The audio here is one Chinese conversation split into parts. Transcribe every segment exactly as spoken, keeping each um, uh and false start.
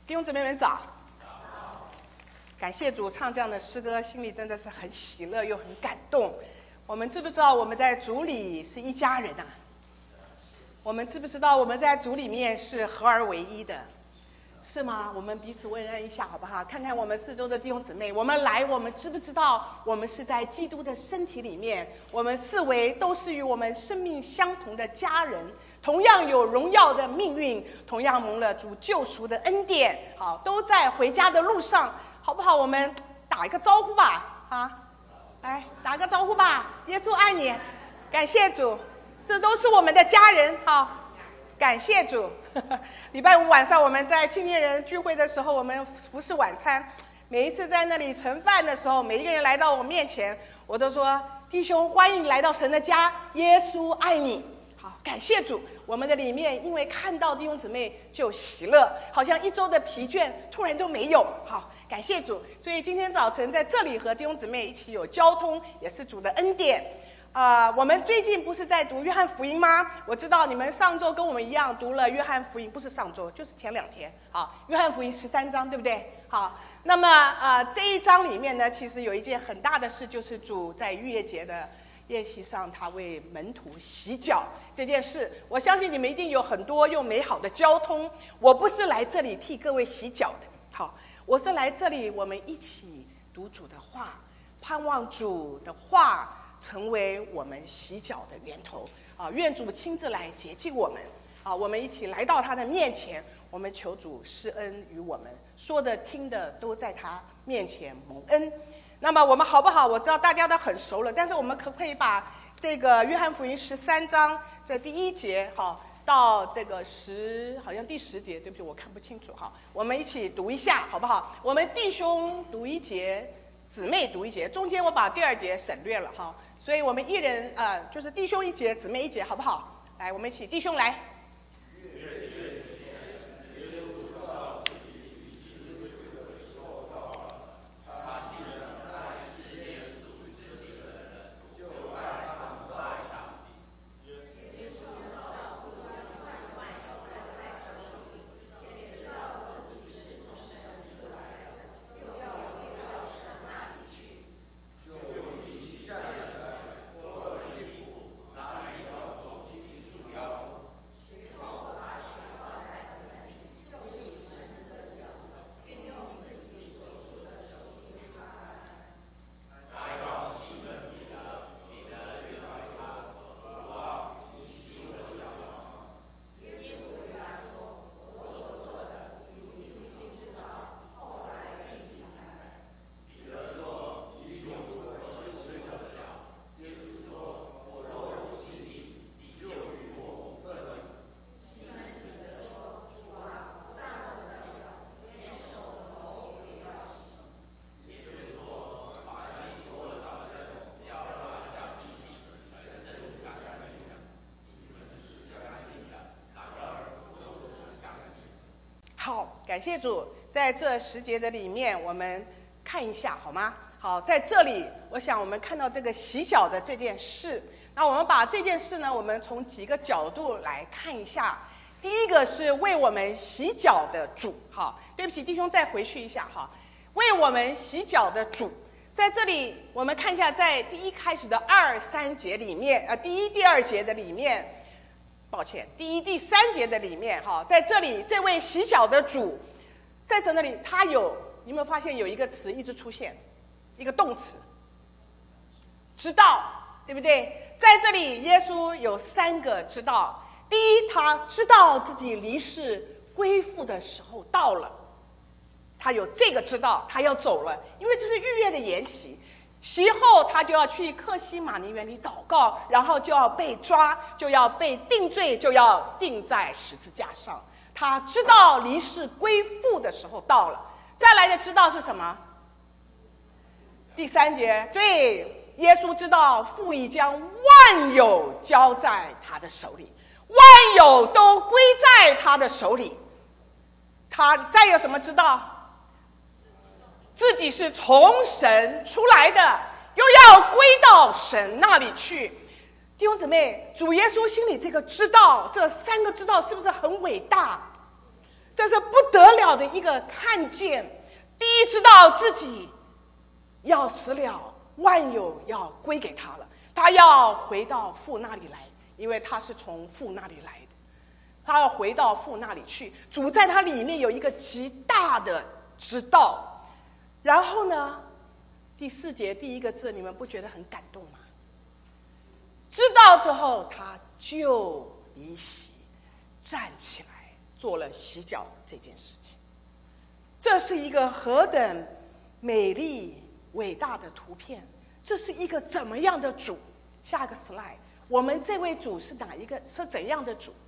弟兄姊妹们早！感谢主，唱这样的诗歌，心里真的是很喜乐又很感动。我们知不知道我们在主里是一家人啊？我们知不知道我们在主里面是合而为一的？是吗？我们彼此问安一下好不好？看看我们四周的弟兄姊妹，我们来，我们知不知道我们是在基督的身体里面？我们四围都是与我们生命相同的家人，同样有荣耀的命运，同样蒙了主救赎的恩典。好，都在回家的路上，好不好？我们打一个招呼吧，啊，来打个招呼吧。耶稣爱你，感谢主，这都是我们的家人，好。感谢主，呵呵，礼拜五晚上我们在青年人聚会的时候，我们服侍晚餐。每一次在那里盛饭的时候，每一个人来到我面前，我都说：弟兄，欢迎来到神的家，耶稣爱你。好，感谢主，我们的里面因为看到弟兄姊妹就有喜乐，好像一周的疲倦突然都没有。好，感谢主，所以今天早晨在这里和弟兄姊妹一起有交通，也是主的恩典。啊、呃，我们最近不是在读约翰福音吗？我知道你们上周跟我们一样读了约翰福音，不是上周，就是前两天。好，约翰福音十三章，对不对？好，那么呃这一章里面呢，其实有一件很大的事，就是主在逾越节的宴席上，他为门徒洗脚这件事。我相信你们一定有很多又美好的交通。我不是来这里替各位洗脚的，好，我是来这里我们一起读主的话，盼望主的话成为我们洗脚的源头啊！愿主亲自来洁净我们啊！我们一起来到他的面前，我们求主施恩于我们，说的听的都在他面前蒙恩。那么我们好不好？我知道大家都很熟了，但是我们可不可以把这个约翰福音十三章这第一节哈到这个十好像第十节，对不起，我看不清楚哈，我们一起读一下好不好？我们弟兄读一节，姊妹读一节，中间我把第二节省略了哈。所以我们一人呃就是弟兄一节，姊妹一节，好不好？来，我们一起，弟兄来。好，感谢主，在这十节的里面，我们看一下好吗？好，在这里，我想我们看到这个洗脚的这件事，那我们把这件事呢，我们从几个角度来看一下。第一个是为我们洗脚的主，好，对不起，弟兄再回去一下哈，为我们洗脚的主，在这里我们看一下，在第一开始的二三节里面，呃，第一、第二节的里面。抱歉，第一、第三节的里面哈，在这里这位洗脚的主，在这里他有，你有没有发现有一个词一直出现，一个动词，知道，对不对？在这里耶稣有三个知道，第一，他知道自己离世归父的时候到了，他有这个知道，他要走了，因为这是逾越的筵席。其后他就要去客西马尼园里祷告，然后就要被抓，就要被定罪，就要钉在十字架上。他知道离世归父的时候到了。再来的知道是什么？第三节，对，耶稣知道父已将万有交在他的手里，万有都归在他的手里。他再有什么知道？自己是从神出来的，又要归到神那里去。弟兄姊妹，主耶稣心里这个知道，这三个知道是不是很伟大？ 这是不得了的一个看见。第一，知道自己要死了，万有要归给他了，他要回到父那里来，因为他是从父那里来的，他要回到父那里去。主在他里面有一个极大的知道。然后呢，第四节第一个字，你们不觉得很感动吗？知道之后，他就以洗站起来，做了洗脚这件事情。这是一个何等美丽伟大的图片！这是一个怎么样的主？下一个 slide， 我们这位主是哪一个？是怎样的主？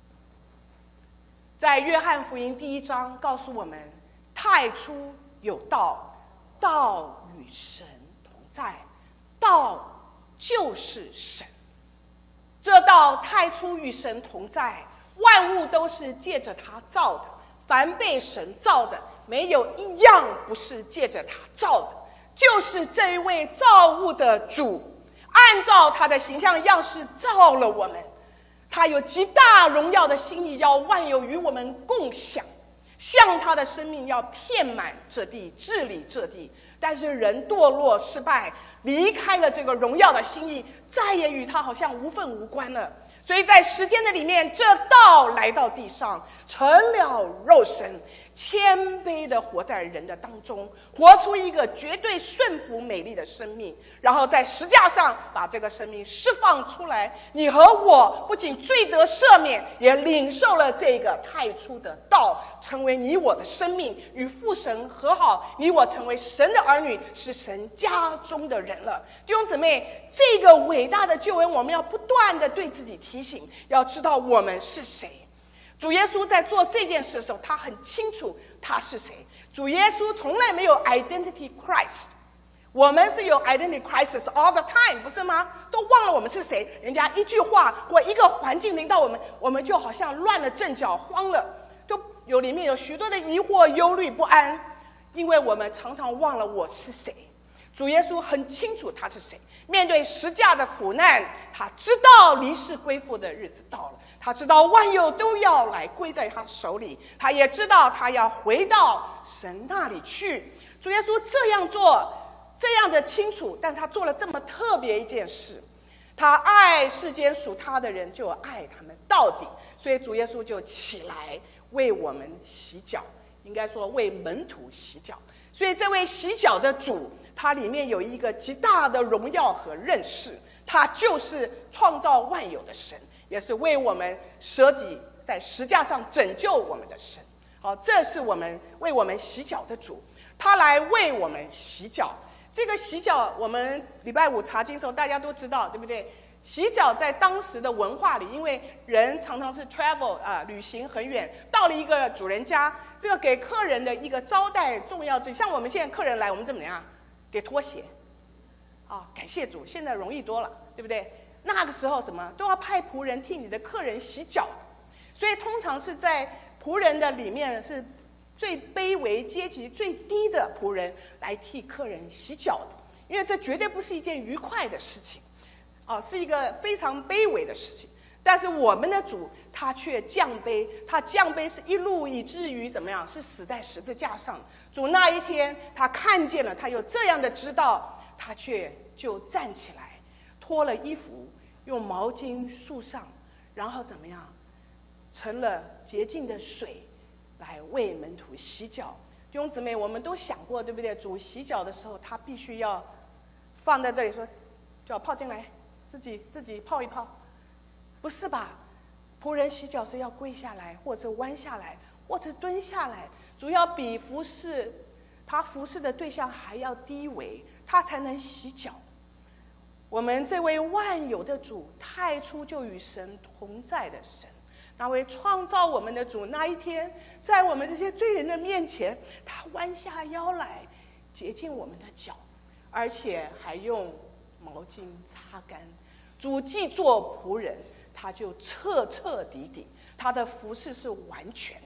在约翰福音第一章告诉我们，太初有道，道与神同在，道就是神。这道太初与神同在，万物都是借着他造的，凡被神造的，没有一样不是借着他造的。就是这一位造物的主，按照他的形象样式造了我们，他有极大荣耀的心意，要万有与我们共享，像他的生命要遍满这地，治理这地。但是人堕落失败，离开了这个荣耀的心意，再也与他好像无分无关了。所以在时间的里面，这道来到地上，成了肉身，谦卑的活在人的当中，活出一个绝对顺服美丽的生命，然后在十架上把这个生命释放出来。你和我不仅罪得赦免，也领受了这个太初的道，成为你我的生命，与父神和好，你我成为神的儿女，是神家中的人了。弟兄姊妹，这个伟大的救恩，我们要不断的对自己提醒，要知道我们是谁。主耶稣在做这件事的时候，他很清楚他是谁。主耶稣从来没有 identity crisis， 我们是有 identity crisis all the time， 不是吗？都忘了我们是谁，人家一句话或一个环境临到我们，我们就好像乱了阵脚，慌了，就有里面有许多的疑惑、忧虑、不安，因为我们常常忘了我是谁。主耶稣很清楚他是谁，面对十架的苦难，他知道离世归父的日子到了，他知道万有都要来归在他手里，他也知道他要回到神那里去。主耶稣这样做，这样的清楚，但他做了这么特别一件事，他爱世间属他的人，就爱他们到底。所以主耶稣就起来为我们洗脚，应该说为门徒洗脚。所以这位洗脚的主，他里面有一个极大的荣耀和认识，他就是创造万有的神，也是为我们舍己在十架上拯救我们的神。好，这是我们为我们洗脚的主，他来为我们洗脚。这个洗脚，我们礼拜五查经的时候大家都知道，对不对？洗脚在当时的文化里，因为人常常是 travel 啊、呃，旅行很远，到了一个主人家，这个给客人的一个招待重要之，像我们现在客人来，我们怎么样？给拖鞋，啊，感谢主，现在容易多了，对不对？那个时候什么都要派仆人替你的客人洗脚，所以通常是在仆人的里面是最卑微阶级最低的仆人来替客人洗脚的，因为这绝对不是一件愉快的事情。啊，是一个非常卑微的事情，但是我们的主他却降卑，他降卑是一路以至于怎么样？是死在十字架上。主那一天他看见了，他有这样的知道，他却就站起来，脱了衣服，用毛巾束上，然后怎么样？成了洁净的水来为门徒洗脚。弟兄姊妹，我们都想过，对不对？主洗脚的时候，他必须要放在这里说，脚泡进来。自己自己泡一泡，不是吧？仆人洗脚是要跪下来，或者弯下来，或者蹲下来，主要比服侍他服侍的对象还要低微，他才能洗脚。我们这位万有的主，太初就与神同在的神，那位创造我们的主，那一天在我们这些罪人的面前，他弯下腰来洁净我们的脚，而且还用毛巾擦干。主既做仆人，他就彻彻底底，他的服事是完全，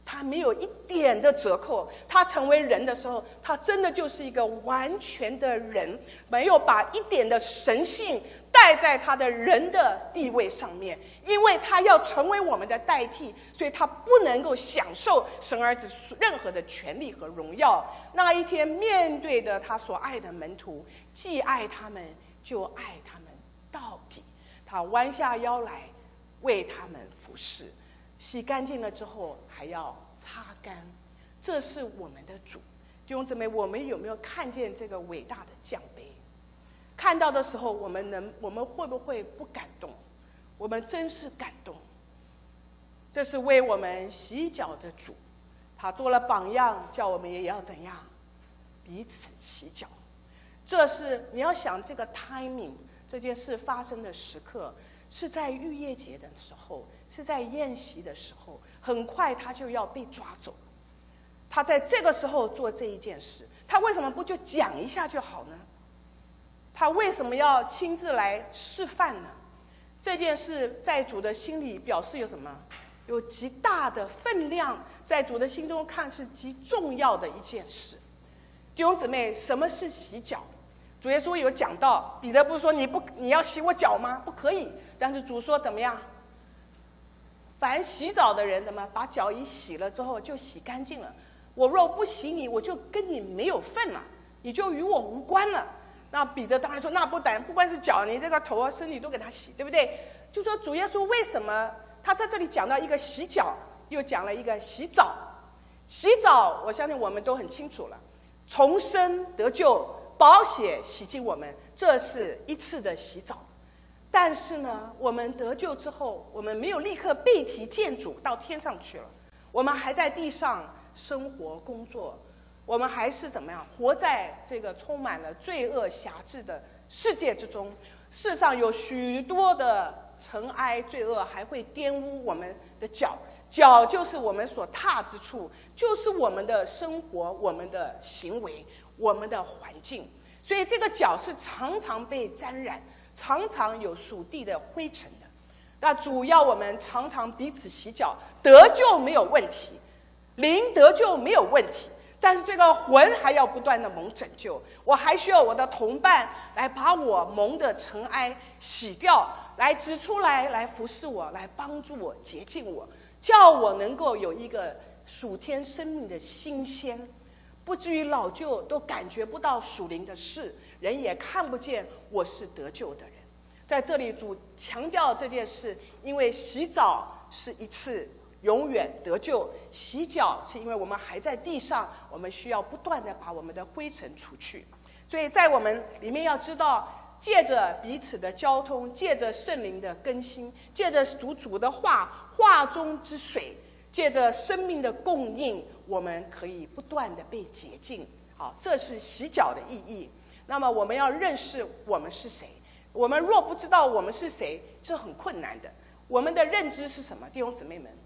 他没有一点的折扣。他成为人的时候，他真的就是一个完全的人，没有把一点的神性带在他的人的地位上面。因为他要成为我们的代替，所以他不能够享受神儿子任何的权利和荣耀。那一天面对的他所爱的门徒，既爱他们就爱他们到底。他弯下腰来为他们服侍，洗干净了之后还要擦干。这是我们的主。弟兄姊妹，我们有没有看见这个伟大的降杯？看到的时候，我们能我们会不会不感动？我们真是感动。这是为我们洗脚的主，他做了榜样，叫我们也要怎样彼此洗脚。这是你要想这个 timing， 这件事发生的时刻是在逾越节的时候，是在宴席的时候，很快他就要被抓走。他在这个时候做这一件事，他为什么不就讲一下就好呢？他为什么要亲自来示范呢？这件事在主的心里表示有什么？有极大的分量，在主的心中看是极重要的一件事。弟兄姊妹，什么是洗脚？主耶稣有讲到，彼得不是说你不你要洗我脚吗？不可以。但是主说怎么样？凡洗澡的人，怎么把脚一洗了之后就洗干净了。我若不洗你，我就跟你没有份了，你就与我无关了。那彼得当然说，那不但不光是脚，你这个头啊身体都给他洗，对不对？就说主耶稣为什么他在这里讲到一个洗脚，又讲了一个洗澡。洗澡我相信我们都很清楚了，重生得救，宝血洗净我们，这是一次的洗澡。但是呢，我们得救之后，我们没有立刻被提见主到天上去了，我们还在地上生活工作，我们还是怎么样活在这个充满了罪恶辖制的世界之中。世上有许多的尘埃罪恶还会玷污我们的脚，脚就是我们所踏之处，就是我们的生活，我们的行为，我们的环境。所以这个脚是常常被沾染，常常有属地的灰尘的。那主要我们常常彼此洗脚，得救没有问题，灵得救没有问题，但是这个魂还要不断的蒙拯救。我还需要我的同伴来把我蒙的尘埃洗掉，来指出来，来服侍我，来帮助我，洁净我，叫我能够有一个属天生命的新鲜，不至于老旧都感觉不到属灵的事，人也看不见我是得救的人。在这里主强调这件事，因为洗澡是一次永远得救，洗脚是因为我们还在地上，我们需要不断的把我们的灰尘除去。所以在我们里面要知道，借着彼此的交通，借着圣灵的更新，借着主主的话，话中之水，借着生命的供应，我们可以不断的被洁净。好，这是洗脚的意义。那么我们要认识我们是谁，我们若不知道我们是谁，是很困难的。我们的认知是什么？弟兄姊妹们，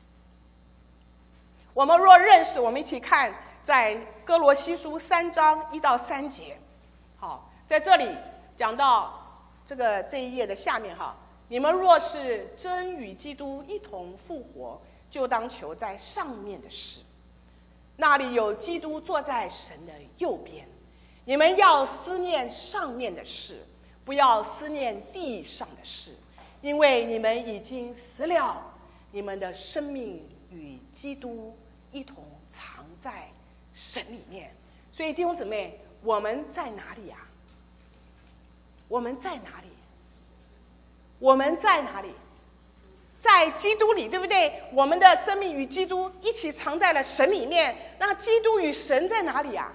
我们若认识，我们一起看在哥罗西书三章一到三节。好，在这里讲到这个这一页的下面哈，你们若是真与基督一同复活，就当求在上面的事，那里有基督坐在神的右边。你们要思念上面的事，不要思念地上的事，因为你们已经死了，你们的生命与基督一同藏在神里面。所以弟兄姊妹，我们在哪里啊？我们在哪里？我们在哪里？在基督里，对不对？我们的生命与基督一起藏在了神里面。那基督与神在哪里啊？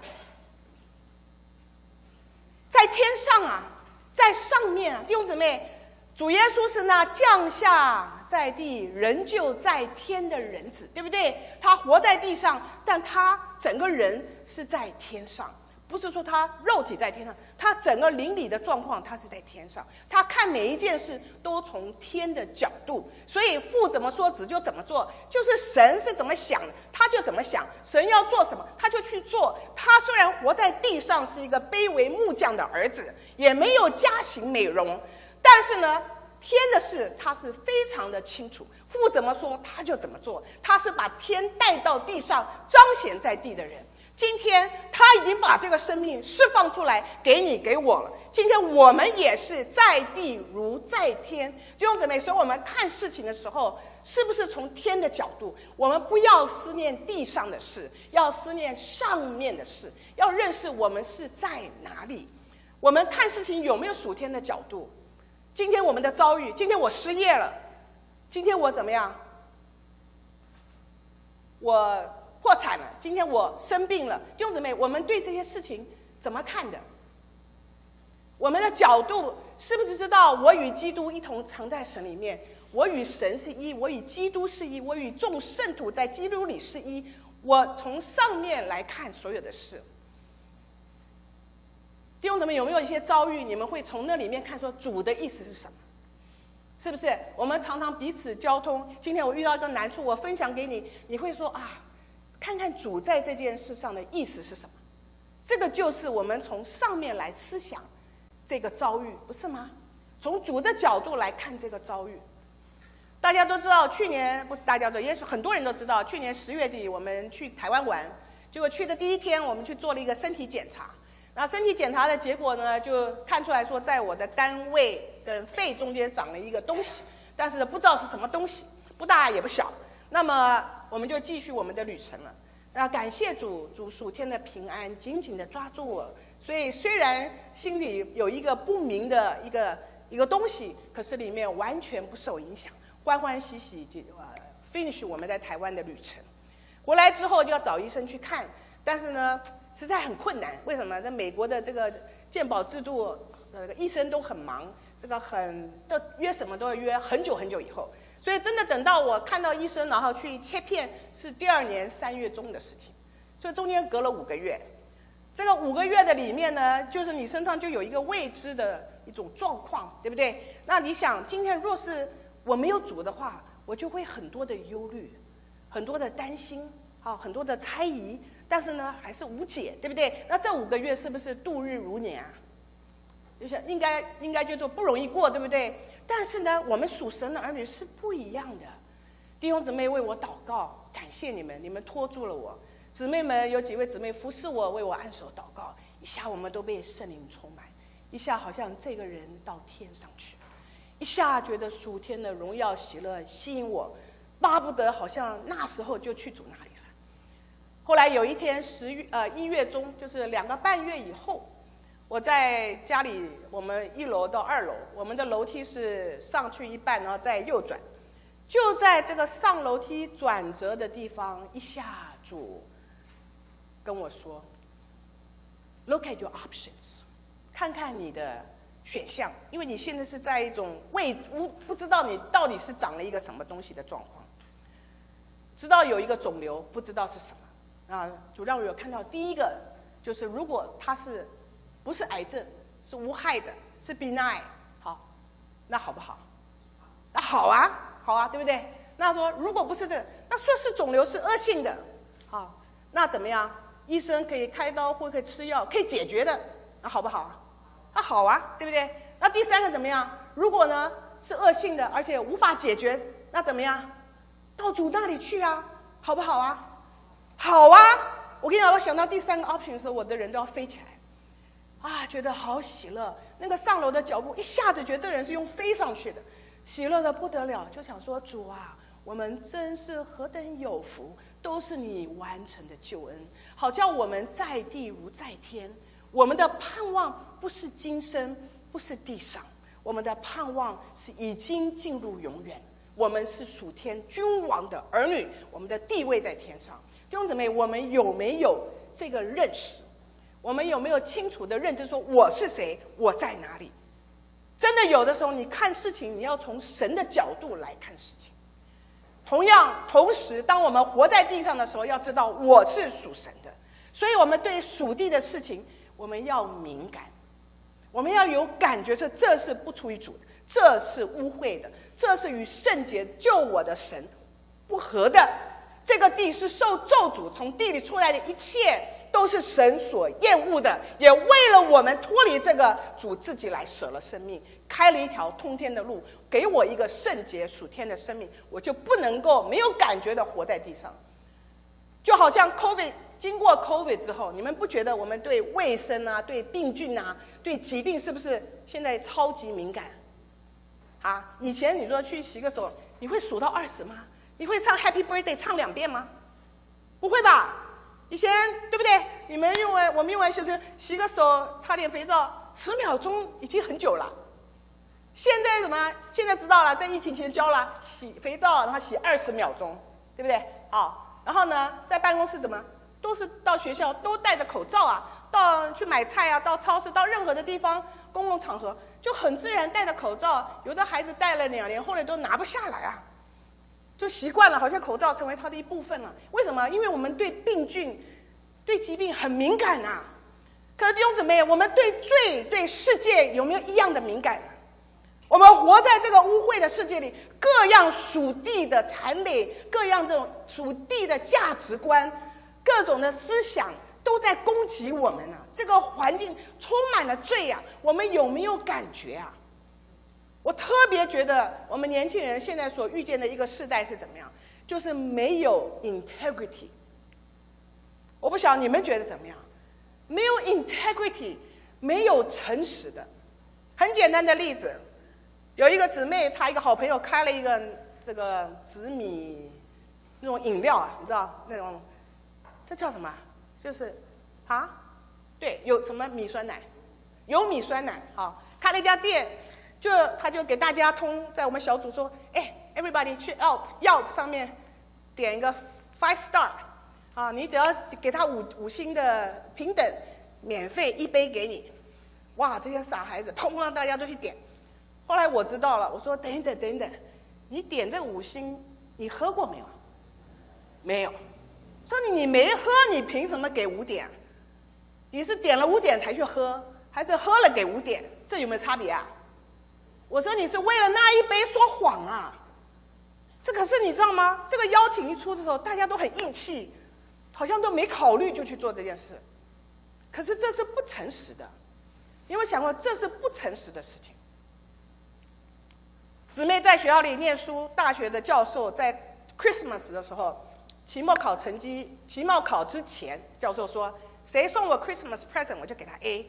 在天上啊，在上面啊。弟兄姊妹，主耶稣是那降下在地人就在天的人子，对不对？他活在地上，但他整个人是在天上，不是说他肉体在天上，他整个灵里的状况他是在天上。他看每一件事都从天的角度，所以父怎么说子就怎么做，就是神是怎么想他就怎么想，神要做什么他就去做。他虽然活在地上是一个卑微木匠的儿子，也没有家型美容，但是呢天的事他是非常的清楚，父怎么说他就怎么做，他是把天带到地上彰显在地的人。今天他已经把这个生命释放出来给你给我了，今天我们也是在地如在天。弟兄姊妹，所以我们看事情的时候是不是从天的角度，我们不要思念地上的事，要思念上面的事，要认识我们是在哪里。我们看事情有没有属天的角度？今天我们的遭遇，今天我失业了，今天我怎么样？我破产了，今天我生病了。弟兄姊妹，我们对这些事情怎么看的？我们的角度是不是知道我与基督一同藏在神里面，我与神是一，我与基督是一，我与众圣徒在基督里是一。我从上面来看所有的事。弟兄姊妹，有没有一些遭遇，你们会从那里面看说主的意思是什么？是不是？我们常常彼此交通，今天我遇到一个难处，我分享给你，你会说啊，看看主在这件事上的意思是什么？这个就是我们从上面来思想这个遭遇，不是吗？从主的角度来看这个遭遇。大家都知道，去年不是大家都，也许很多人都知道，去年十月底我们去台湾玩，结果去的第一天，我们去做了一个身体检查。那身体检查的结果呢，就看出来说，在我的肝胃跟肺中间长了一个东西，但是不知道是什么东西，不大也不小。那么我们就继续我们的旅程了。那感谢主，主属天的平安紧紧的抓住我，所以虽然心里有一个不明的一个一个东西，可是里面完全不受影响，欢欢喜喜就呃 finish 我们在台湾的旅程。回来之后就要找医生去看，但是呢实在很困难。为什么？在美国的这个健保制度，呃，医生都很忙，这个很都约什么都要约很久很久以后。所以真的等到我看到医生，然后去切片，是第二年三月中的事情。所以中间隔了五个月。这个五个月的里面呢，就是你身上就有一个未知的一种状况，对不对？那你想，今天若是我没有主的话，我就会很多的忧虑，很多的担心，好，很多的猜疑。但是呢，还是无解，对不对？那这五个月是不是度日如年啊？就是应该应该就说不容易过，对不对？但是呢，我们属神的儿女是不一样的。弟兄姊妹为我祷告，感谢你们，你们拖住了我。姊妹们有几位姊妹服侍我，为我按手祷告，一下我们都被圣灵充满，一下好像这个人到天上去了，一下觉得属天的荣耀喜乐吸引我，巴不得好像那时候就去主那里。后来有一天十月呃一月中，就是两个半月以后，我在家里，我们一楼到二楼，我们的楼梯是上去一半，然后再右转，就在这个上楼梯转折的地方，一下主跟我说 ，Look at your options， 看看你的选项，因为你现在是在一种未不不知道你到底是长了一个什么东西的状况，知道有一个肿瘤，不知道是什么。啊，主让我有看到第一个，就是如果它是不是癌症，是无害的，是 benign， 好，那好不好？那好啊，好啊，对不对？那说如果不是这个，那说是肿瘤是恶性的，好，那怎么样？医生可以开刀或可以吃药，可以解决的，那好不好？那好啊，对不对？那第三个怎么样？如果呢是恶性的，而且无法解决，那怎么样？到主那里去啊，好不好啊？好啊！我跟你讲，我想到第三个 option 的时候，我的人都要飞起来，啊，觉得好喜乐。那个上楼的脚步，一下子觉得这人是用飞上去的，喜乐的不得了，就想说主啊，我们真是何等有福，都是你完成的救恩，好叫我们在地如在天。我们的盼望不是今生，不是地上，我们的盼望是已经进入永远。我们是属天君王的儿女，我们的地位在天上。弟兄姊妹，我们有没有这个认识？我们有没有清楚的认知说我是谁，我在哪里？真的有的时候你看事情，你要从神的角度来看事情。同样，同时当我们活在地上的时候，要知道我是属神的，所以我们对属地的事情我们要敏感，我们要有感觉，这这是不出于主的，这是污秽的，这是与圣洁救我的神不合的。这个地是受咒诅，从地里出来的一切都是神所厌恶的，也为了我们脱离这个，主自己来舍了生命，开了一条通天的路，给我一个圣洁属天的生命，我就不能够没有感觉的活在地上。就好像 COVID 经过 COVID 之后，你们不觉得我们对卫生啊、对病菌啊、对疾病是不是现在超级敏感啊？以前你说去洗个手，你会数到二十吗？你会唱 Happy Birthday 唱两遍吗？不会吧？以前对不对？你们用完我们用完洗手洗个手，擦点肥皂，十秒钟已经很久了。现在怎么？现在知道了，在疫情前教了洗肥皂，然后洗二十秒钟，对不对？好。然后呢，在办公室怎么都是到学校都戴着口罩啊，到去买菜啊，到超市，到任何的地方公共场合就很自然戴着口罩。有的孩子戴了两年，后来都拿不下来啊，就习惯了，好像口罩成为他的一部分了。为什么？因为我们对病菌、对疾病很敏感啊。可是弟兄姊妹，我们对罪、对世界有没有一样的敏感？我们活在这个污秽的世界里，各样属地的残累，各样这种属地的价值观，各种的思想都在攻击我们啊！这个环境充满了罪啊，我们有没有感觉啊？我特别觉得我们年轻人现在所遇见的一个世代是怎么样？就是没有 integrity。我不晓得你们觉得怎么样？没有 integrity， 没有诚实的。很简单的例子。有一个姊妹，她一个好朋友开了一个这个紫米那种饮料啊，你知道那种，这叫什么？就是啊，对，有什么米酸奶，有米酸奶啊，开了一家店，就他就给大家通在我们小组说，哎 ，everybody 去 Yelp Yelp 上面点一个 five star 啊，你只要给他五五星的平等，免费一杯给你。哇，这些傻孩子，砰砰，大家都去点。后来我知道了，我说等一等等一等，你点这五星，你喝过没有？没有。说你你没喝，你凭什么给五点？你是点了五点才去喝，还是喝了给五点？这有没有差别啊？我说你是为了那一杯说谎啊！这可是你知道吗？这个邀请一出的时候，大家都很义气，好像都没考虑就去做这件事。可是这是不诚实的，因为想过这是不诚实的事情。姊妹在学校里念书，大学的教授在 Christmas 的时候，期末考成绩，期末考之前，教授说，谁送我 Christmas present 我就给他 A。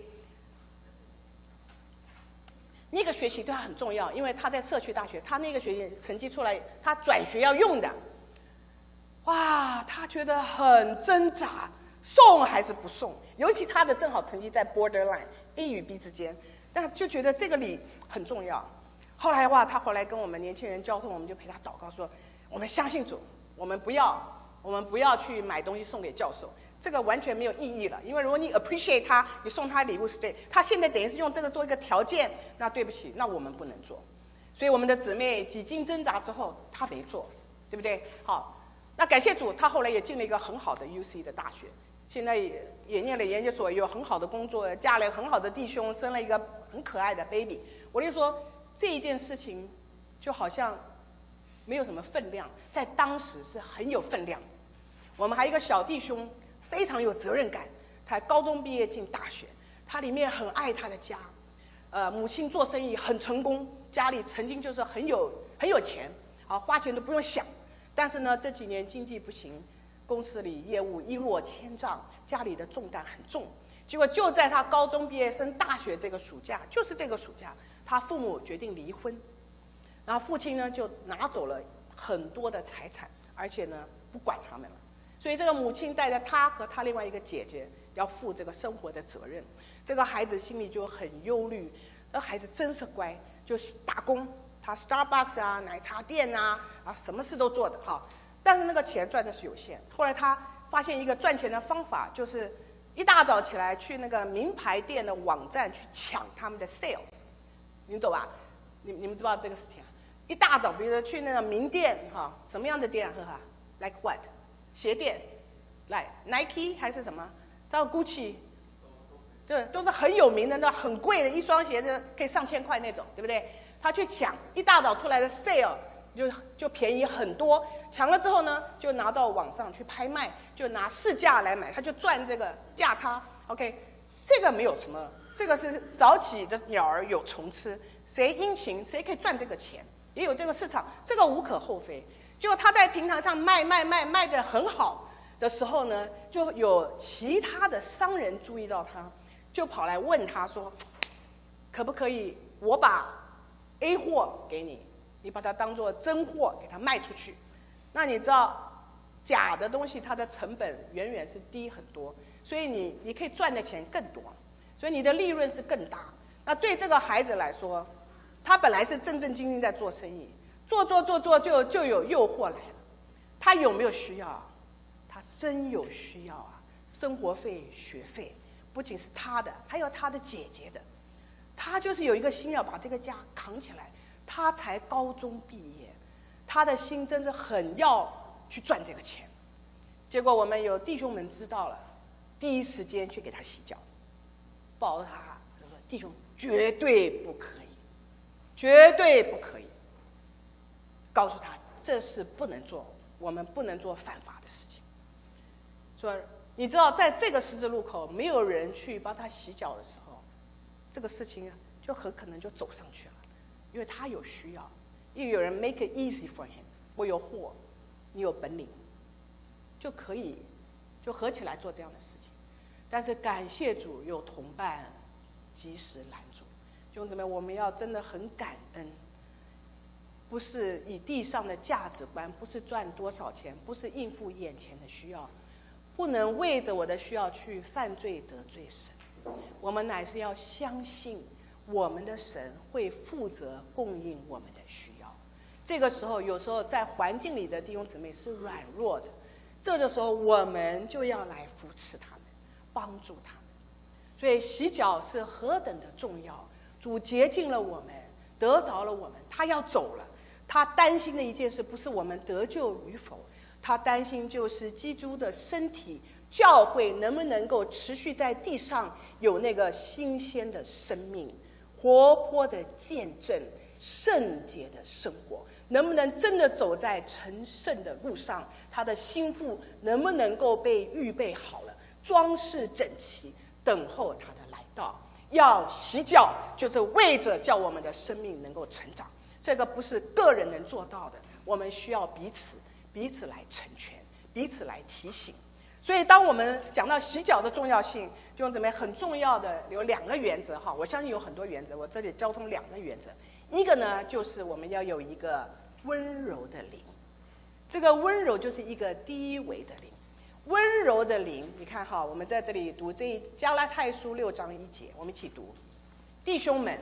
那个学期对他很重要，因为他在社区大学，他那个学期成绩出来，他转学要用的。哇，他觉得很挣扎，送还是不送？尤其他的正好成绩在 borderline A 与 B 之间，但就觉得这个礼很重要。后来哇，他后来跟我们年轻人交通，我们就陪他祷告说，我们相信主，我们不要，我们不要去买东西送给教授，这个完全没有意义了。因为如果你 appreciate 他，你送他礼物是对，他现在等于是用这个做一个条件，那对不起，那我们不能做。所以我们的姊妹几经挣扎之后，她没做，对不对？好，那感谢主，她后来也进了一个很好的 U C 的大学，现在也也念了研究所，有很好的工作，嫁了很好的弟兄，生了一个很可爱的 baby。我就说。这一件事情就好像没有什么分量，在当时是很有分量的。我们还有一个小弟兄，非常有责任感，才高中毕业进大学，他里面很爱他的家，呃，母亲做生意很成功，家里曾经就是很有很有钱，啊，花钱都不用想。但是呢，这几年经济不行，公司里业务一落千丈，家里的重担很重。结果就在他高中毕业升大学这个暑假，就是这个暑假。他父母决定离婚，然后父亲呢就拿走了很多的财产，而且呢不管他们了，所以这个母亲带着他和他另外一个姐姐要负这个生活的责任。这个孩子心里就很忧虑，这孩子真是乖，就是打工，他 Starbucks 啊、奶茶店啊啊什么事都做的哈，但是那个钱赚的是有限。后来他发现一个赚钱的方法，就是一大早起来去那个名牌店的网站去抢他们的 sales。你们懂吧？你你们知道这个事情啊？一大早，比如说去那个名店哈，什么样的店啊？呵呵 ，like what？ 鞋店，来 Nike 还是什么？还有 Gucci， 这都是很有名的，那很贵的，一双鞋子可以上千块那种，对不对？他去抢，一大早出来的 sale 就就便宜很多，抢了之后呢，就拿到网上去拍卖，就拿市价来买，他就赚这个价差。OK， 这个没有什么，这个是早起的鸟儿有虫吃，谁殷勤谁可以赚这个钱，也有这个市场，这个无可厚非。结果他在平台上卖卖卖卖得很好的时候呢，就有其他的商人注意到他，就跑来问他说，可不可以我把 A 货给你，你把它当作真货给它卖出去。那你知道假的东西它的成本远远是低很多，所以你你可以赚的钱更多，所以你的利润是更大。那对这个孩子来说，他本来是正正经经在做生意，做做做做就就有诱惑来了。他有没有需要？他真有需要啊！生活费、学费不仅是他的，还有他的姐姐的。他就是有一个心要把这个家扛起来。他才高中毕业，他的心真是很要去赚这个钱。结果我们有弟兄们知道了，第一时间去给他洗脚，抱着他就说：“弟兄，绝对不可以，绝对不可以。”告诉他这是不能做，我们不能做犯法的事情。说你知道，在这个十字路口，没有人去帮他洗脚的时候，这个事情就很可能就走上去了。因为他有需要，因为有人 make it easy for him， 我有货，你有本领，就可以就合起来做这样的事情。但是感谢主有同伴及时拦住。弟兄姊妹，我们要真的很感恩，不是以地上的价值观，不是赚多少钱，不是应付眼前的需要，不能为着我的需要去犯罪得罪神。我们乃是要相信我们的神会负责供应我们的需要。这个时候，有时候在环境里的弟兄姊妹是软弱的，这个时候我们就要来扶持他们，帮助他们。所以洗脚是何等的重要！主洁净了我们，得着了我们，他要走了。他担心的一件事不是我们得救与否，他担心就是基督的身体教会能不能够持续在地上有那个新鲜的生命，活泼的见证，圣洁的生活，能不能真的走在成圣的路上？他的心腹能不能够被预备好了，装饰整齐，等候他的来到？要洗脚，就是为着叫我们的生命能够成长。这个不是个人能做到的，我们需要彼此彼此来成全，彼此来提醒。所以当我们讲到洗脚的重要性，弟兄姊妹，很重要的有两个原则哈，我相信有很多原则，我这里交通两个原则。一个呢，就是我们要有一个温柔的灵，这个温柔就是一个低微的灵。温柔的灵，你看哈，我们在这里读这加拉太书六章一节，我们一起读：弟兄们，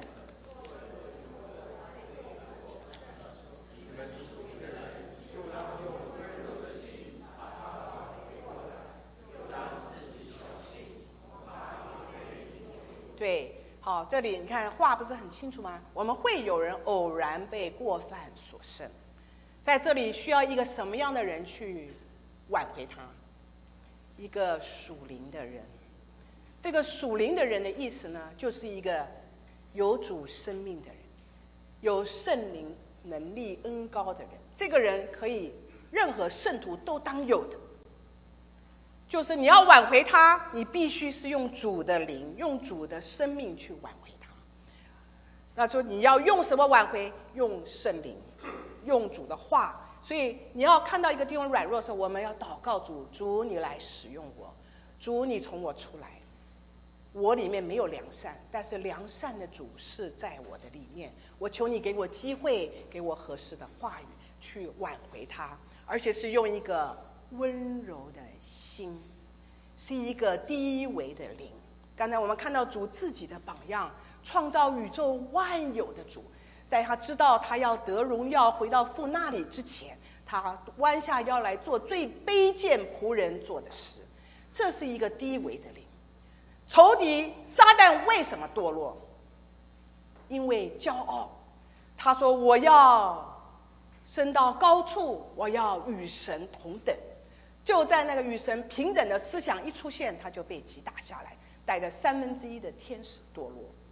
对，好，这里你看话不是很清楚吗？我们会有人偶然被过犯所胜，在这里需要一个什么样的人去挽回他？一个属灵的人。这个属灵的人的意思呢，就是一个有主生命的人，有圣灵能力恩膏的人。这个人可以任何圣徒都当有的，就是你要挽回他，你必须是用主的灵，用主的生命去挽回他。那说你要用什么挽回？用圣灵，用主的话。所以你要看到一个地方软弱的时候，我们要祷告主，主你来使用我，主你从我出来。我里面没有良善，但是良善的主是在我的里面，我求你给我机会，给我合适的话语去挽回他，而且是用一个温柔的心，是一个低微的灵。刚才我们看到主自己的榜样，创造宇宙万有的主，在他知道他要得荣耀回到父那里之前，他弯下腰来做最卑贱仆人做的事，这是一个低微的灵。仇敌撒旦为什么堕落？因为骄傲。他说我要升到高处，我要与神同等。就在那个与神平等的思想一出现，他就被击打下来，带着三分之一的天使堕落。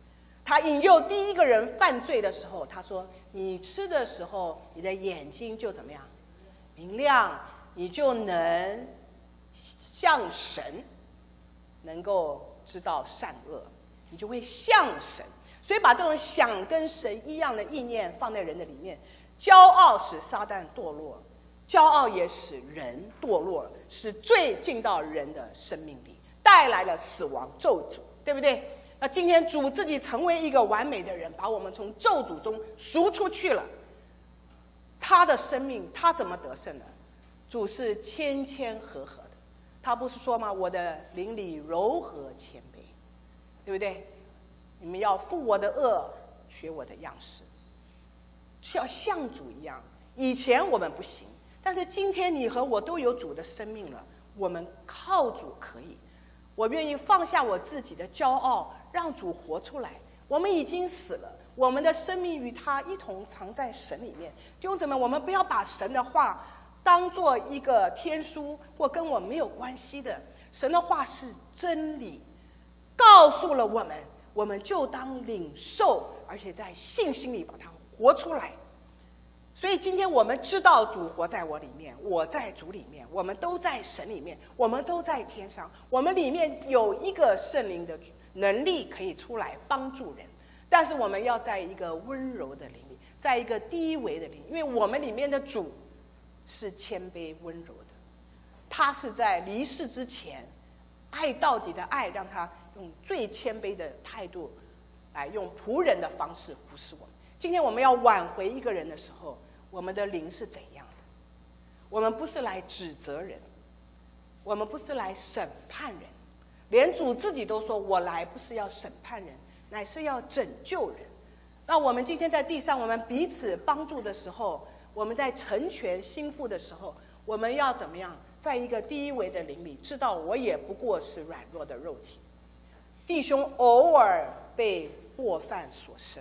他引诱第一个人犯罪的时候，他说：“你吃的时候，你的眼睛就怎么样？明亮，你就能像神，能够知道善恶，你就会像神。”所以把这种想跟神一样的意念放在人的里面，骄傲使撒旦堕落，骄傲也使人堕落，使罪进到人的生命里，带来了死亡咒诅，对不对？那今天主自己成为一个完美的人，把我们从咒诅中赎出去了，他的生命他怎么得胜呢？主是谦谦和和的，他不是说吗？我的灵里柔和谦卑，对不对？你们要负我的恶，学我的样式，要像主一样。以前我们不行，但是今天你和我都有主的生命了，我们靠主可以。我愿意放下我自己的骄傲，让主活出来。我们已经死了，我们的生命与他一同藏在神里面。弟兄姊妹，我们不要把神的话当做一个天书或跟我没有关系的，神的话是真理，告诉了我们，我们就当领受，而且在信心里把它活出来。所以今天我们知道主活在我里面，我在主里面，我们都在神里面，我们都在天上，我们里面有一个圣灵的能力可以出来帮助人，但是我们要在一个温柔的灵里，在一个低微的灵，因为我们里面的主是谦卑温柔的，他是在离世之前爱到底的爱，让他用最谦卑的态度来用仆人的方式服侍我们。今天我们要挽回一个人的时候，我们的灵是怎样的？我们不是来指责人，我们不是来审判人，连主自己都说，我来不是要审判人，乃是要拯救人。那我们今天在地上，我们彼此帮助的时候，我们在成全心腹的时候，我们要怎么样？在一个低微的灵里，知道我也不过是软弱的肉体，弟兄偶尔被过犯所胜。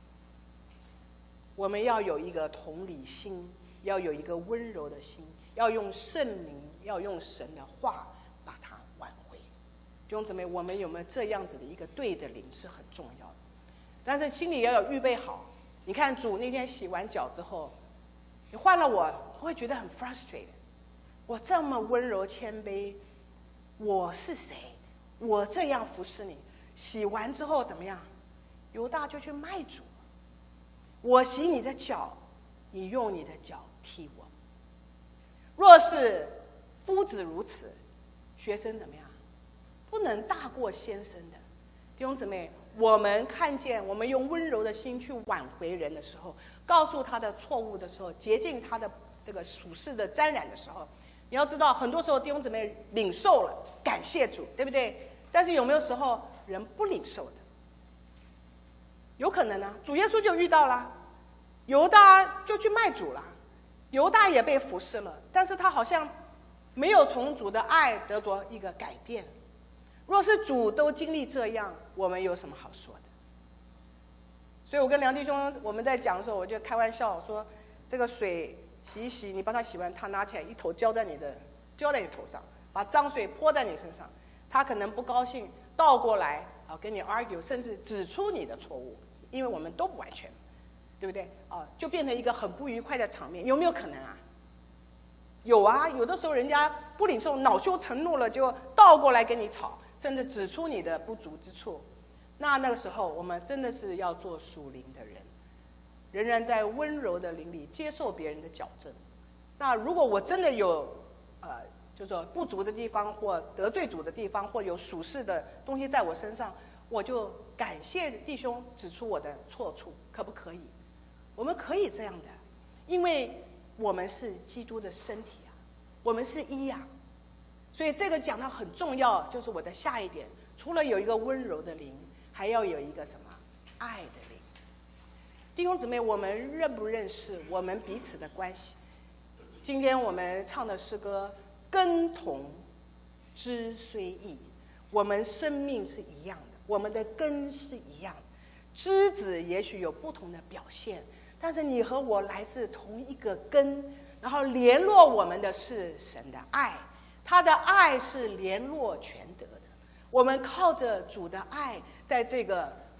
我们要有一个同理心，要有一个温柔的心，要用圣灵，要用神的话把它挽回。弟兄姊妹，我们有没有这样子的一个对的灵是很重要的，但是心里要有预备好。你看主那天洗完脚之后，你换了我会觉得很 frustrated， 我这么温柔谦卑，我是谁？我这样服侍你，洗完之后怎么样？犹大就去卖主，我洗你的脚，你用你的脚踢我。若是夫子如此，学生怎么样？不能大过先生的。弟兄姊妹，我们看见，我们用温柔的心去挽回人的时候，告诉他的错误的时候，洁净他的这个属世的沾染的时候，你要知道，很多时候弟兄姊妹领受了，感谢主，对不对？但是有没有时候人不领受的？有可能啊，主耶稣就遇到了，犹大就去卖主了，犹大也被服侍了，但是他好像没有从主的爱得着一个改变。若是主都经历这样，我们有什么好说的？所以我跟梁弟兄我们在讲的时候，我就开玩笑说，这个水洗一洗，你帮他洗完，他拿起来一头浇在你的浇在你头上，把脏水泼在你身上，他可能不高兴，倒过来啊跟你 argue， 甚至指出你的错误，因为我们都不完全，对不对啊？就变成一个很不愉快的场面，有没有可能啊？有啊，有的时候人家不领受，恼羞成怒了，就倒过来跟你吵，甚至指出你的不足之处。那那个时候我们真的是要做属灵的人，仍然在温柔的灵里接受别人的矫正。那如果我真的有呃就是说不足的地方，或得罪主的地方，或有属世的东西在我身上，我就感谢弟兄指出我的错处，可不可以？我们可以这样的，因为我们是基督的身体啊，我们是一啊。所以这个讲到很重要，就是我的下一点，除了有一个温柔的灵，还要有一个什么？爱的灵。弟兄姊妹，我们认不认识我们彼此的关系？今天我们唱的诗歌，根同枝虽异，我们生命是一样的，我们的根是一样的，枝子也许有不同的表现，但是你和我来自同一个根，然后联络我们的是神的爱，他的爱是联络全德的。我们靠着主的爱，在这个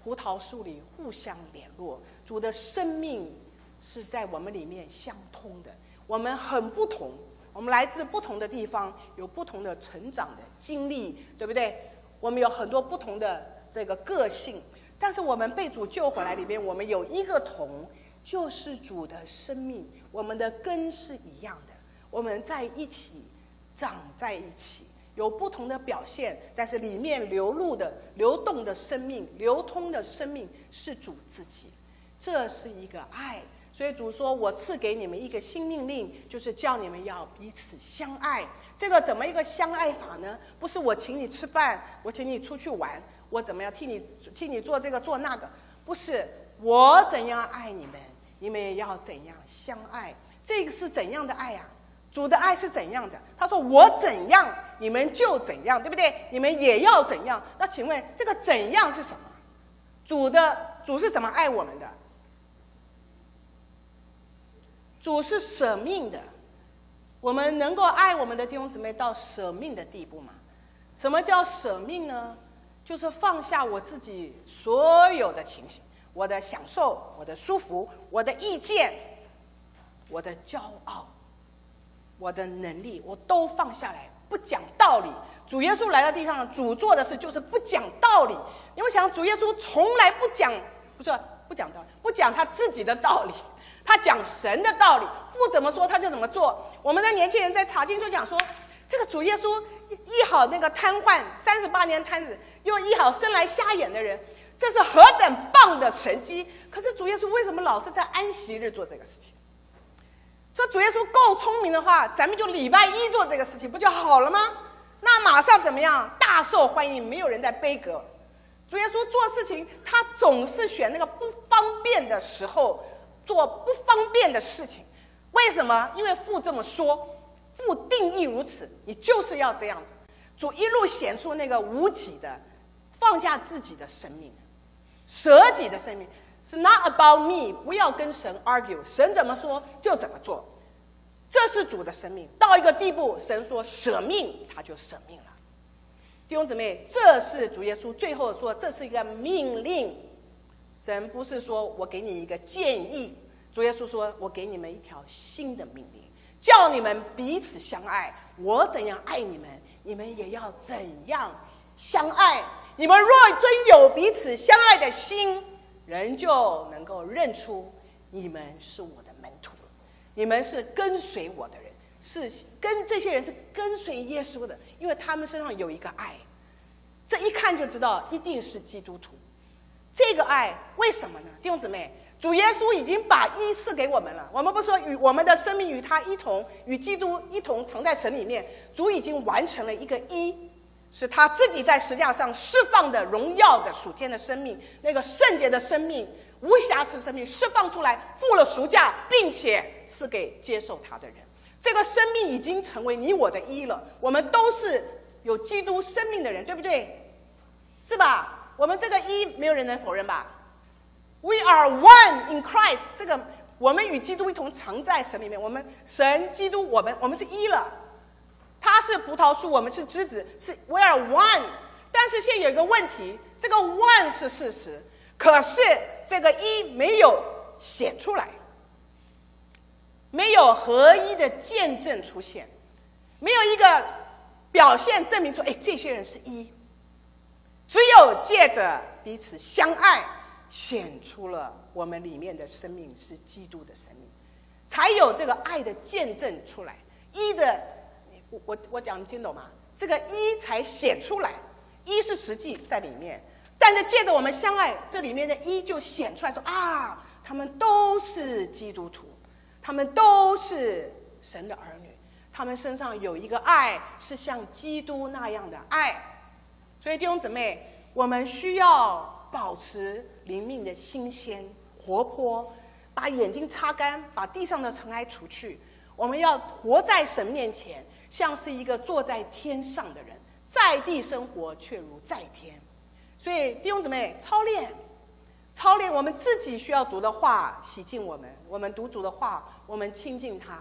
葡萄树里互相联络。主的生命是在我们里面相通的，我们很不同，我们来自不同的地方，有不同的成长的经历，对不对？我们有很多不同的这个个性，但是我们被主救回来里面，我们有一个同，就是主的生命，我们的根是一样的，我们在一起长在一起，有不同的表现，但是里面流露的流动的生命，流通的生命是主自己，这是一个爱。所以主说，我赐给你们一个新命令，就是叫你们要彼此相爱。这个怎么一个相爱法呢？不是我请你吃饭，我请你出去玩，我怎么样替你替你做这个做那个，不是，我怎样爱你们，你们也要怎样相爱。这个是怎样的爱啊？主的爱是怎样的？他说我怎样，你们就怎样，对不对？你们也要怎样。那请问这个怎样是什么？主的主是怎么爱我们的？主是舍命的。我们能够爱我们的弟兄姊妹到舍命的地步吗？什么叫舍命呢？就是放下我自己所有的情形，我的享受，我的舒服，我的意见，我的骄傲，我的能力，我都放下来，不讲道理。主耶稣来到地上，主做的事就是不讲道理。你会想，主耶稣从来不讲，不是不讲道理，不讲他自己的道理，他讲神的道理，父怎么说他就怎么做。我们的年轻人在查经就讲说，这个主耶稣医好那个瘫痪三十八年瘫子，又医好生来瞎眼的人，这是何等棒的神迹。可是主耶稣为什么老是在安息日做这个事情？说主耶稣够聪明的话，咱们就礼拜一做这个事情不就好了吗？那马上怎么样？大受欢迎，没有人在悲歌。主耶稣做事情，他总是选那个不方便的时候做不方便的事情。为什么？因为父这么说，父定义如此，你就是要这样子。主一路显出那个无己的，放下自己的生命，舍己的生命。是 not about me， 不要跟神 argue， 神怎么说就怎么做，这是主的生命。到一个地步，神说舍命，他就舍命了。弟兄姊妹，这是主耶稣最后说，这是一个命令。神不是说我给你一个建议，主耶稣说我给你们一条新的命令，叫你们彼此相爱。我怎样爱你们，你们也要怎样相爱。你们若真有彼此相爱的心，人就能够认出你们是我的门徒，你们是跟随我的人，是跟这些人是跟随耶稣的，因为他们身上有一个爱，这一看就知道一定是基督徒。这个爱为什么呢？弟兄姊妹，主耶稣已经把一赐给我们了，我们不说与我们的生命与他一同，与基督一同藏在神里面，主已经完成了一个一，是他自己在十字架上释放的荣耀的属天的生命，那个圣洁的生命，无瑕疵生命释放出来，付了赎价，并且是给接受他的人。这个生命已经成为你我的一了，我们都是有基督生命的人，对不对？是吧？我们这个一没有人能否认吧？ We are one in Christ， 这个我们与基督一同藏在神里面，我们神基督我们我们是一了。他是葡萄树，我们是枝子，是 we are one。 但是现在有一个问题，这个 one 是事实，可是这个一没有显出来，没有合一的见证出现，没有一个表现证明说，哎，这些人是一。只有借着彼此相爱，显出了我们里面的生命是基督的生命，才有这个爱的见证出来。一的我我我讲你听懂吗？这个一才显出来，一是实际在里面，但是借着我们相爱，这里面的一就显出来说啊，他们都是基督徒，他们都是神的儿女，他们身上有一个爱是像基督那样的爱。所以弟兄姊妹，我们需要保持灵命的新鲜活泼，把眼睛擦干，把地上的尘埃除去。我们要活在神面前，像是一个坐在天上的人，在地生活却如在天。所以弟兄姊妹，操练操练，我们自己需要主的话洗净我们，我们读主的话，我们亲近他，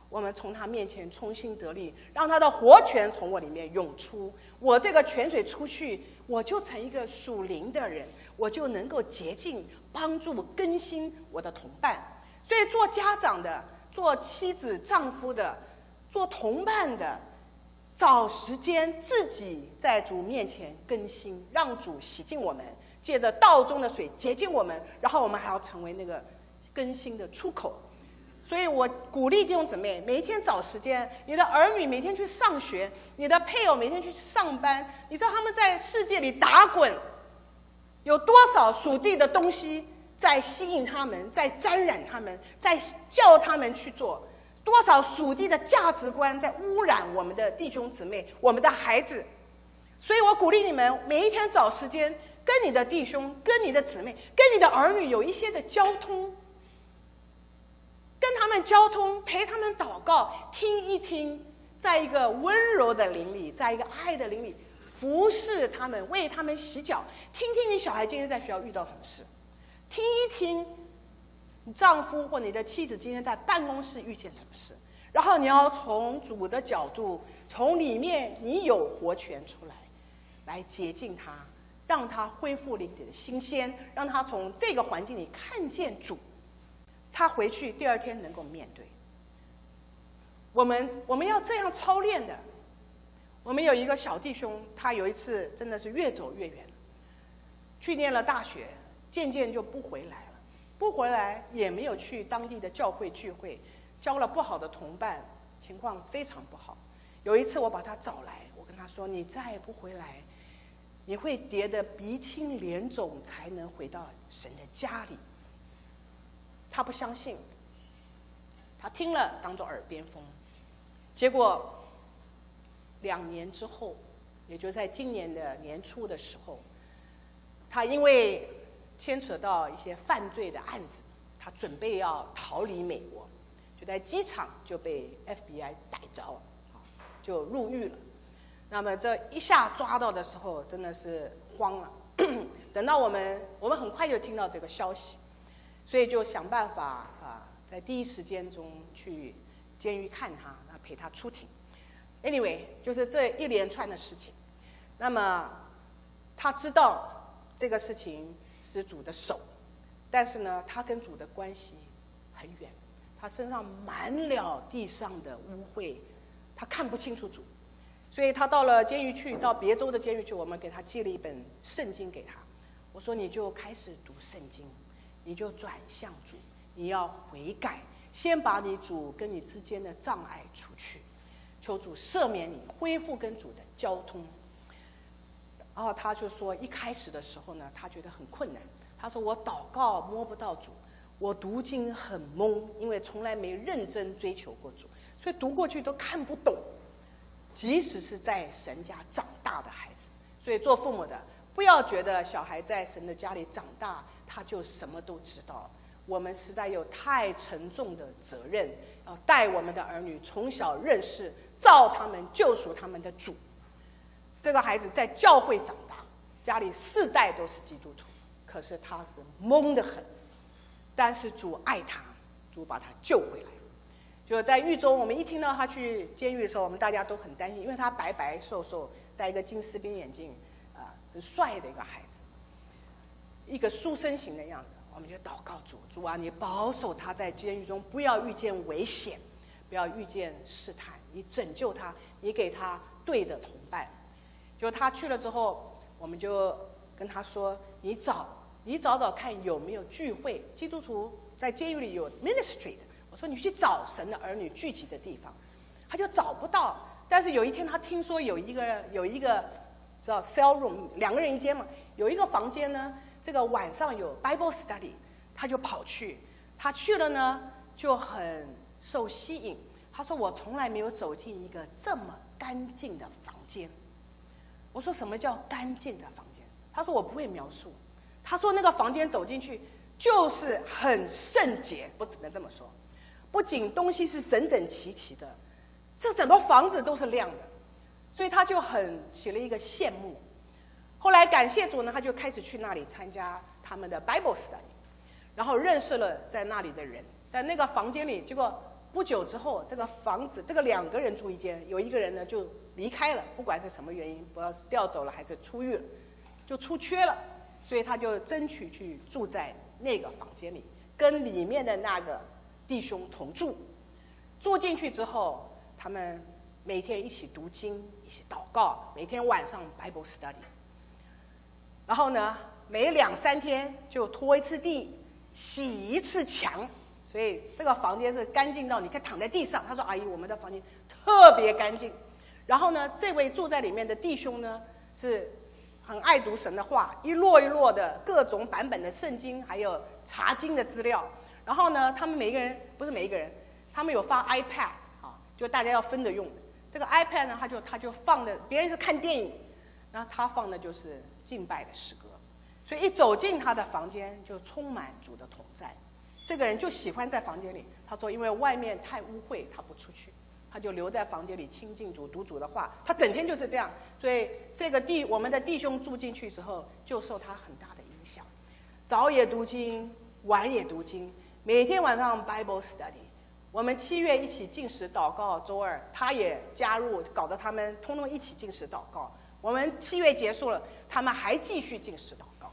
我们从他面前重新得力，让他的活泉从我里面涌出。我这个泉水出去，我就成一个属灵的人，我就能够洁净，帮助更新我的同伴。所以做家长的，做妻子丈夫的，做同伴的，找时间自己在主面前更新，让主洗净我们，借着道中的水洁净我们，然后我们还要成为那个更新的出口。所以我鼓励弟兄姊妹每一天找时间，你的儿女每天去上学，你的配偶每天去上班，你知道他们在世界里打滚，有多少属地的东西在吸引他们，在沾染他们，在叫他们去做，多少属地的价值观在污染我们的弟兄姊妹，我们的孩子。所以我鼓励你们每一天找时间跟你的弟兄，跟你的姊妹，跟你的儿女有一些的交通，跟他们交通，陪他们祷告，听一听，在一个温柔的灵里，在一个爱的灵里服侍他们，为他们洗脚，听听你小孩今天在学校遇到什么事，听一听你丈夫或你的妻子今天在办公室遇见什么事，然后你要从主的角度，从里面你有活泉出来，来洁净他，让他恢复灵里的新鲜，让他从这个环境里看见主，他回去第二天能够面对。我们我们要这样操练的。我们有一个小弟兄，他有一次真的是越走越远，去念了大学，渐渐就不回来了，不回来也没有去当地的教会聚会，交了不好的同伴，情况非常不好。有一次我把他找来，我跟他说，你再不回来，你会跌得鼻青脸肿才能回到神的家里。他不相信，他听了当作耳边风。结果两年之后，也就在今年的年初的时候，他因为牵扯到一些犯罪的案子，他准备要逃离美国，就在机场就被 F B I 逮着，就入狱了。那么这一下抓到的时候真的是慌了等到我们我们很快就听到这个消息，所以就想办法啊，在第一时间中去监狱看他，陪他出庭。Anyway， 就是这一连串的事情。那么他知道这个事情是主的手，但是呢，他跟主的关系很远，他身上满了地上的污秽，他看不清楚主，所以他到了监狱去，到别州的监狱去，我们给他寄了一本圣经给他。我说你就开始读圣经，你就转向主，你要悔改，先把你主跟你之间的障碍除去，求主赦免你，恢复跟主的交通。然后他就说，一开始的时候呢，他觉得很困难。他说我祷告摸不到主，我读经很懵，因为从来没认真追求过主，所以读过去都看不懂。即使是在神家长大的孩子，所以做父母的不要觉得小孩在神的家里长大，他就什么都知道。我们实在有太沉重的责任，要带我们的儿女从小认识造他们救赎他们的主。这个孩子在教会长大，家里四代都是基督徒，可是他是懵得很，但是主爱他，主把他救回来。就在狱中，我们一听到他去监狱的时候，我们大家都很担心，因为他白白瘦瘦，戴一个金丝边眼镜，啊、呃，很帅的一个孩子，一个书生型的样子。我们就祷告主，主啊，你保守他在监狱中不要遇见危险，不要遇见试探，你拯救他，你给他对的同伴。就他去了之后，我们就跟他说，你找你找找看有没有聚会，基督徒在监狱里有 ministry 的。我说你去找神的儿女聚集的地方，他就找不到。但是有一天他听说有一个有一个知道 cell room， 两个人一间嘛，有一个房间呢，这个晚上有 Bible study， 他就跑去。他去了呢，就很受吸引。他说我从来没有走进一个这么干净的房间。我说什么叫干净的房间？他说我不会描述。他说那个房间走进去就是很圣洁，我只能这么说。不仅东西是整整齐齐的，这整个房子都是亮的，所以他就很起了一个羡慕。后来感谢主呢，他就开始去那里参加他们的 Bible study， 然后认识了在那里的人，在那个房间里，结果不久之后，这个房子，这个两个人住一间，有一个人呢就离开了，不管是什么原因，不知道是调走了还是出狱了，就出缺了，所以他就争取去住在那个房间里，跟里面的那个弟兄同住。住进去之后，他们每天一起读经，一起祷告，每天晚上 Bible study。然后呢，每两三天就拖一次地，洗一次墙，所以这个房间是干净到你可以躺在地上。他说：“阿姨，我们的房间特别干净。”然后呢，这位住在里面的弟兄呢，是很爱读神的话，一摞一摞的各种版本的圣经，还有查经的资料。然后呢，他们每一个人不是每一个人，他们有发 iPad 啊，就大家要分着用的。这个 iPad 呢，他就他就放的，别人是看电影，然后他放的就是敬拜的诗歌。所以一走进他的房间，就充满主的同在。这个人就喜欢在房间里。他说，因为外面太污秽，他不出去，他就留在房间里亲近主，读主的话。他整天就是这样。所以这个弟我们的弟兄住进去之后，就受他很大的影响。早也读经，晚也读经，每天晚上 Bible study。我们七月一起禁食祷告，周二他也加入，搞得他们通通一起禁食祷告。我们七月结束了，他们还继续禁食祷告。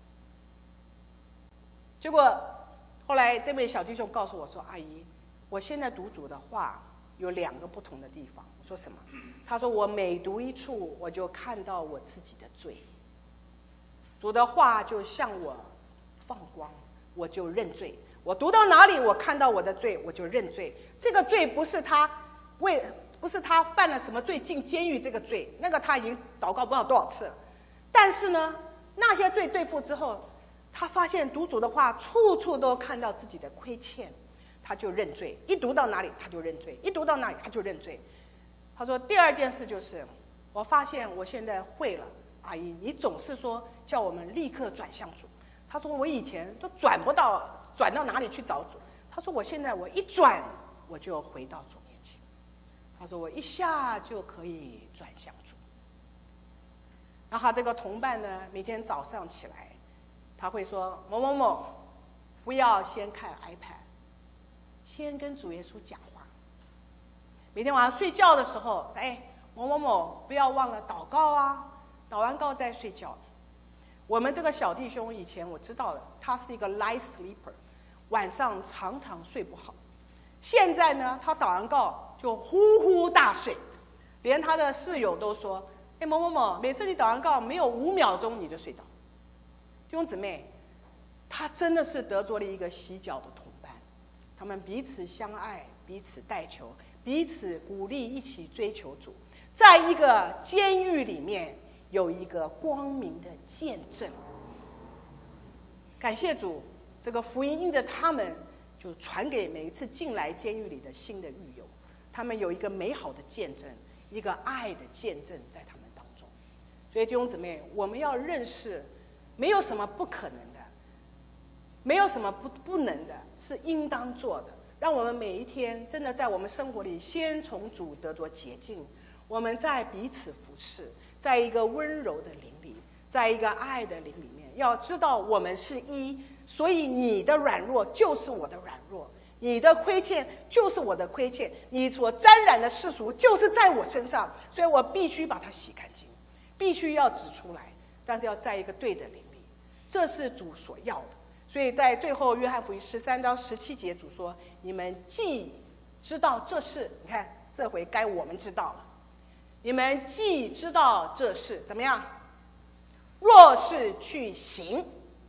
结果后来这位小弟兄告诉我说：“阿姨，我现在读主的话有两个不同的地方。”我说什么？他说：“我每读一处，我就看到我自己的罪。主的话就向我放光，我就认罪。我读到哪里，我看到我的罪，我就认罪。这个罪不是他为，不是他犯了什么罪进监狱这个罪，那个他已经祷告不知道多少次了。但是呢，那些罪对付之后，他发现读主的话，处处都看到自己的亏欠，他就认罪。一读到哪里，他就认罪；一读到哪里，他就认罪。他说，第二件事就是，我发现我现在会了。阿姨，你总是说叫我们立刻转向主。他说我以前都转不到，转到哪里去找主？他说我现在我一转，我就回到主面前。他说我一下就可以转向主。然后他这个同伴呢，每天早上起来，他会说某某某，不要先看 iPad， 先跟主耶稣讲话。每天晚上睡觉的时候，哎，某某某不要忘了祷告啊，祷完告再睡觉。我们这个小弟兄以前我知道了，他是一个 light sleeper， 晚上常常睡不好。现在呢，他祷完告就呼呼大睡，连他的室友都说：“哎，某某某，每次你祷完告没有五秒钟你就睡着。”弟兄姊妹，他真的是得着了一个洗脚的同伴，他们彼此相爱，彼此代求，彼此鼓励，一起追求主。在一个监狱里面有一个光明的见证。感谢主，这个福音因着他们就传给每一次进来监狱里的新的狱友，他们有一个美好的见证，一个爱的见证在他们当中。所以弟兄姊妹，我们要认识没有什么不可能的，没有什么不不能的，是应当做的。让我们每一天真的在我们生活里先从主得着洁净，我们在彼此服侍，在一个温柔的灵里，在一个爱的灵里面，要知道我们是一，所以你的软弱就是我的软弱，你的亏欠就是我的亏欠，你所沾染的世俗就是在我身上，所以我必须把它洗干净，必须要指出来，但是要在一个对的灵里，这是主所要的。所以在最后约翰福音十三章十七节，主说：“你们既知道这事，你看这回该我们知道了。你们既知道这事，怎么样？若是去行，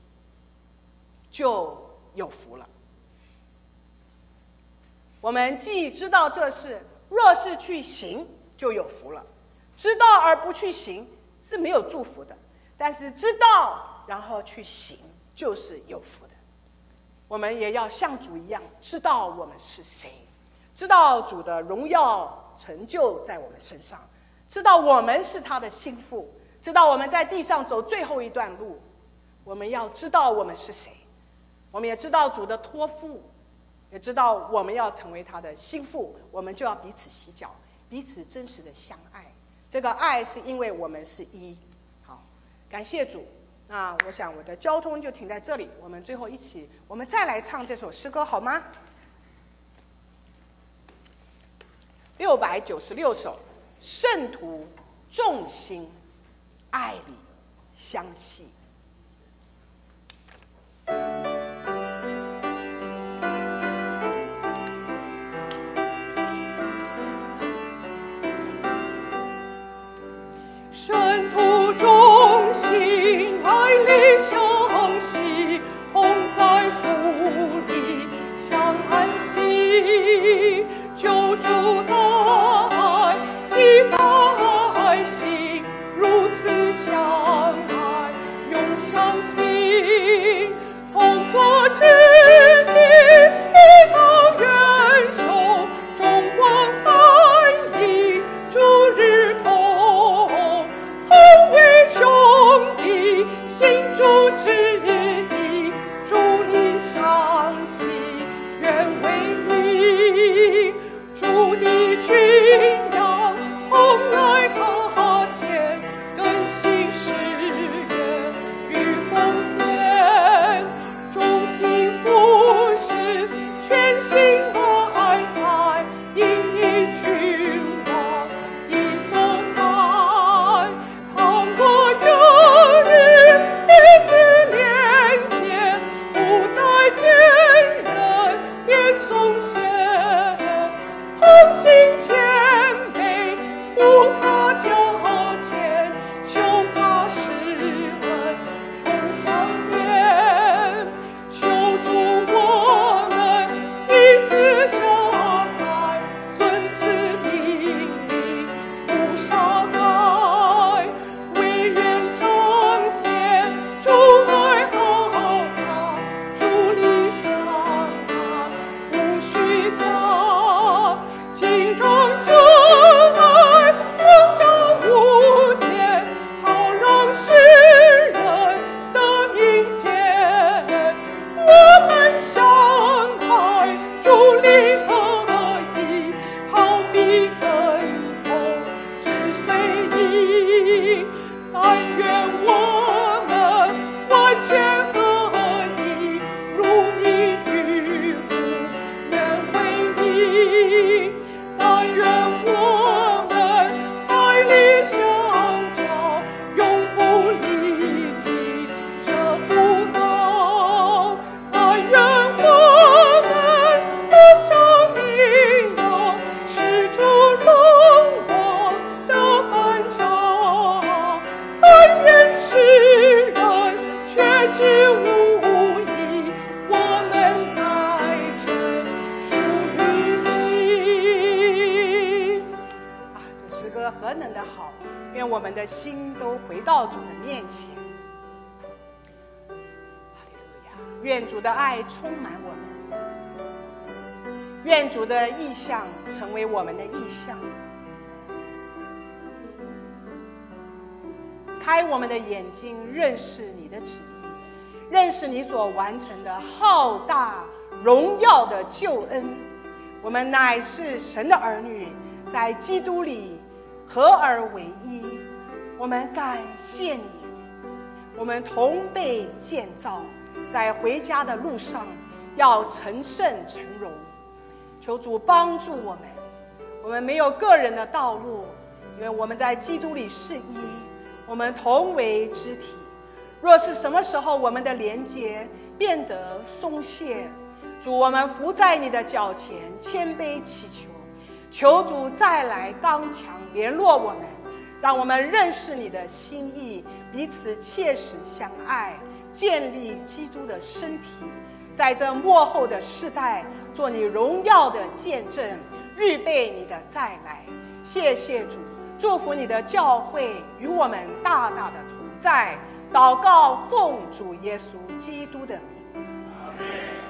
就有福了。”我们既知道这事，若是去行，就有福了。知道而不去行是没有祝福的，但是知道然后去行就是有福的。我们也要像主一样，知道我们是谁，知道主的荣耀成就在我们身上，知道我们是他的心腹，知道我们在地上走最后一段路。我们要知道我们是谁，我们也知道主的托付，也知道我们要成为他的心腹，我们就要彼此洗脚，彼此真实的相爱。这个爱是因为我们是一。好，感谢主。那我想我的交通就停在这里，我们最后一起，我们再来唱这首诗歌好吗？ 六百九十六首，圣徒众心爱里相系。 圣徒众心爱里相系，同在主里相安息。救主的爱激发爱心，如此相爱永相近，同作肢体，一同元首，众光反映主日同，同为兄弟，心主之意，主你相系，愿为你，主你君要同来他前，更新誓约与奉献，众心服侍，全心爱爱，因你君王一座台，倘若有日彼此连结，不再见人便松懈，同心谦卑，扶他脚前，求他施恩，同相连，求助我们彼此相爱，遵此命令不杀害，唯愿彰显主爱浩大，主你相爱不虚假，今生真爱光照无间，好让世人得明见。我们相爱，主力合一，好比跟风只随你。但愿我们完全合一，如你与父，愿为你。但愿我们爱里相交，永不离弃这辅导。但愿我们能照明耀，使主荣光的反照。但愿世人却知无益，我们乃真属于你。 啊，这诗歌何等的好！愿我们的心都回到主的面前。哈利路亚！愿主的爱充满我们，愿主的意象成为我们的意象，开我们的眼睛，认识你的旨意，认识你所完成的浩大荣耀的救恩。我们乃是神的儿女，在基督里合而为一。我们感谢你，我们同被建造，在回家的路上要成圣成荣。求主帮助我们，我们没有个人的道路，因为我们在基督里是一，我们同为肢体。若是什么时候我们的连结变得松懈，主，我们伏在你的脚前，谦卑祈求，求主再来刚强联络我们，让我们认识你的心意，彼此切实相爱，建立基督的身体，在这末后的世代做你荣耀的见证，预备你的再来。谢谢主，祝福你的教会与我们大大的同在。祷告奉主耶稣基督的名。阿们。